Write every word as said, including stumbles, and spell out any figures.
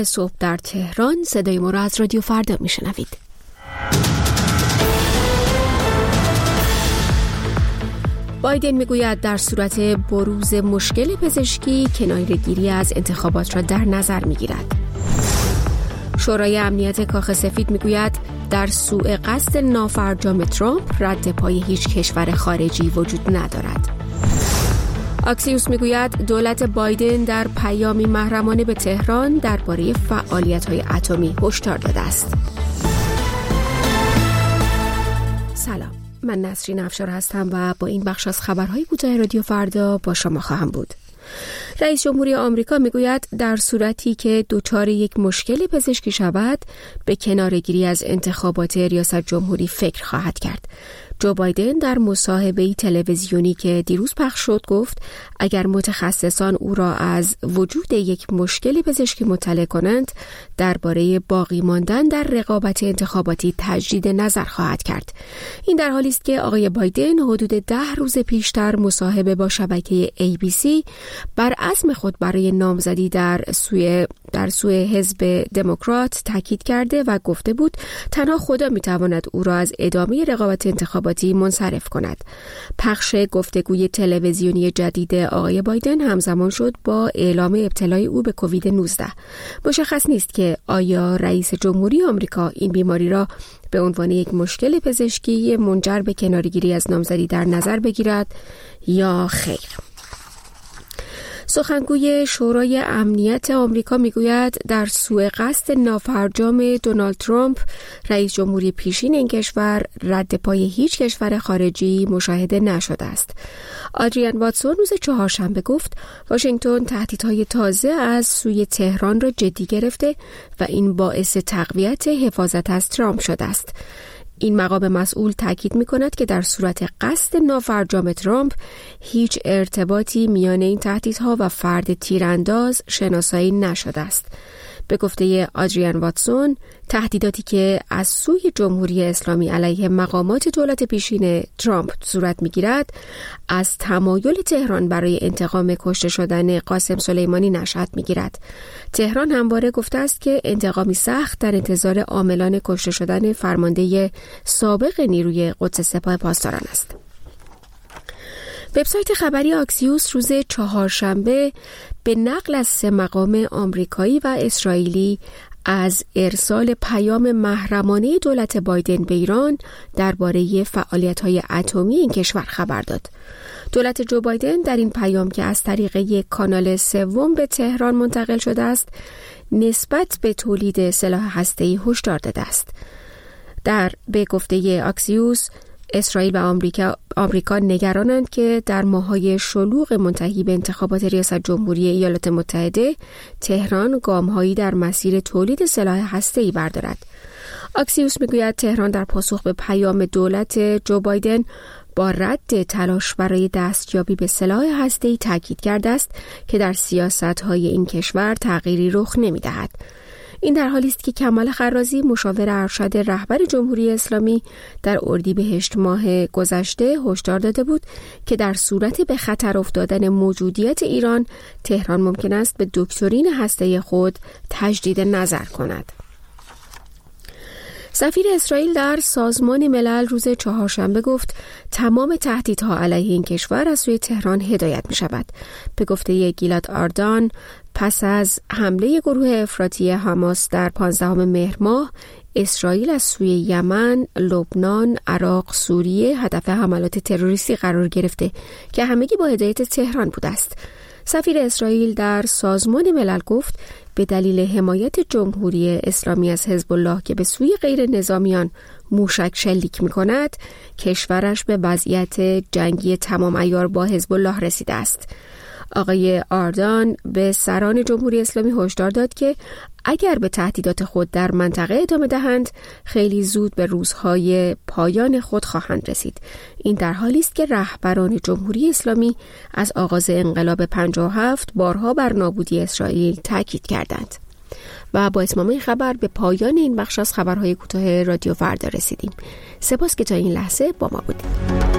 صبح در تهران. صدای ما را از رادیو فردا میشنوید. بایدن میگوید در صورت بروز مشکل پزشکی کناره‌گیری از انتخابات را در نظر میگیرد. شورای امنیت کاخ سفید میگوید در سوء قصد نافرجام ترامپ رد پای هیچ کشور خارجی وجود ندارد. اکسیوس میگوید دولت بایدن در پیامی محرمانه به تهران درباره فعالیت‌های اتمی هشدار داده است. سلام، من نسرین افشار هستم و با این بخش از خبرهای کوتاه رادیو فردا با شما خواهم بود. رئیس جمهوری آمریکا میگوید در صورتی که دچار یک مشکل پزشکی شود به کناره‌گیری از انتخابات ریاست جمهوری فکر خواهد کرد. جو بایدن در مصاحبه‌ای تلویزیونی که دیروز پخش شد گفت اگر متخصصان او را از وجود یک مشکل پزشکی مطلع کنند درباره باقی ماندن در رقابت انتخاباتی تجدید نظر خواهد کرد. این در حالی است که آقای بایدن حدود ده روز پیشتر مصاحبه با شبکه ای بی سی بر عزم خود برای نامزدی در سوی در سوی حزب دموکرات تاکید کرده و گفته بود تنها خدا میتواند او را از ادامه رقابت انتخاباتی منصرف کند. پخش گفتگوی تلویزیونی جدید آقای بایدن همزمان شد با اعلام ابتلای او به کووید نوزده. مشخص نیست که آیا رئیس جمهوری آمریکا این بیماری را به عنوان یک مشکل پزشکی منجر به کناره‌گیری از نامزدی در نظر بگیرد یا خیر. سخنگوی شورای امنیت آمریکا میگوید در سوء قصد نافرجام دونالد ترامپ رئیس جمهوری پیشین این کشور رد پای هیچ کشور خارجی مشاهده نشده است. آدریان واتسون روز چهارشنبه گفت واشنگتن تهدیدهای تازه از سوی تهران را جدی گرفته و این باعث تقویت حفاظت از ترامپ شده است. این مقام مسئول تاکید می‌کند که در صورت قصد نافرجام ترامپ هیچ ارتباطی میان این تهدیدها و فرد تیرانداز شناسایی نشده است. به گفته آدریان واتسون، تهدیداتی که از سوی جمهوری اسلامی علیه مقامات دولت پیشین ترامپ صورت می‌گیرد، از تمایل تهران برای انتقام کشته شدن قاسم سلیمانی نشأت می‌گیرد. تهران همواره گفته است که انتقامی سخت در انتظار عاملان کشته شدن فرمانده سابق نیروی قدس سپاه پاسداران است. وبسایت خبری اکسیوس روز چهارشنبه به نقل از سه مقام آمریکایی و اسرائیلی از ارسال پیام محرمانه دولت بایدن به ایران درباره فعالیت‌های اتمی این کشور خبر داد. دولت جو بایدن در این پیام که از طریق یک کانال سوم به تهران منتقل شده است، نسبت به تولید سلاح هسته‌ای هشدار داده است. در به گفته اکسیوس، اسرائیل و آمریکا آمریکا نگرانند که در ماه‌های شلوغ منتهی به انتخابات ریاست جمهوری ایالات متحده تهران گام‌هایی در مسیر تولید سلاح هسته‌ای بردارد. اکسیوس میگوید تهران در پاسخ به پیام دولت جو بایدن با رد تلاش برای دستیابی به سلاح هسته‌ای تاکید کرده است که در سیاست‌های این کشور تغییری رخ نمی‌دهد. این در حالی است که کمال خرازی مشاور ارشد رهبر جمهوری اسلامی در اردیبهشت ماه گذشته هشدار داده بود که در صورت به خطر افتادن موجودیت ایران تهران ممکن است به دکترین هسته‌ای خود تجدید نظر کند. سفیر اسرائیل در سازمان ملل روز چهارشنبه گفت تمام تهدیدها علیه این کشور از سوی تهران هدایت می شود. به گفته گیلاد آردان، پس از حمله گروه افراطی حماس در پانزدهم مهر ماه، اسرائیل از سوی یمن، لبنان، عراق، سوریه هدف حملات تروریستی قرار گرفته که همگی با هدایت تهران بوده است. سفیر اسرائیل در سازمان ملل گفت به دلیل حمایت جمهوری اسلامی از حزب الله که به سوی غیر نظامیان موشک شلیک می‌کند، کشورش به وضعیت جنگی تمام عیار با حزب الله رسیده است. آقای آردان به سران جمهوری اسلامی هشدار داد که اگر به تهدیدات خود در منطقه ادامه دهند خیلی زود به روزهای پایان خود خواهند رسید. این در حالی است که رهبران جمهوری اسلامی از آغاز انقلاب پنجاه و هفت بارها بر نابودی اسرائیل تاکید کردند. و با اتمام این خبر به پایان این بخش از خبرهای کوتاه رادیو فردا رسیدیم. سپاس که تا این لحظه با ما بودید.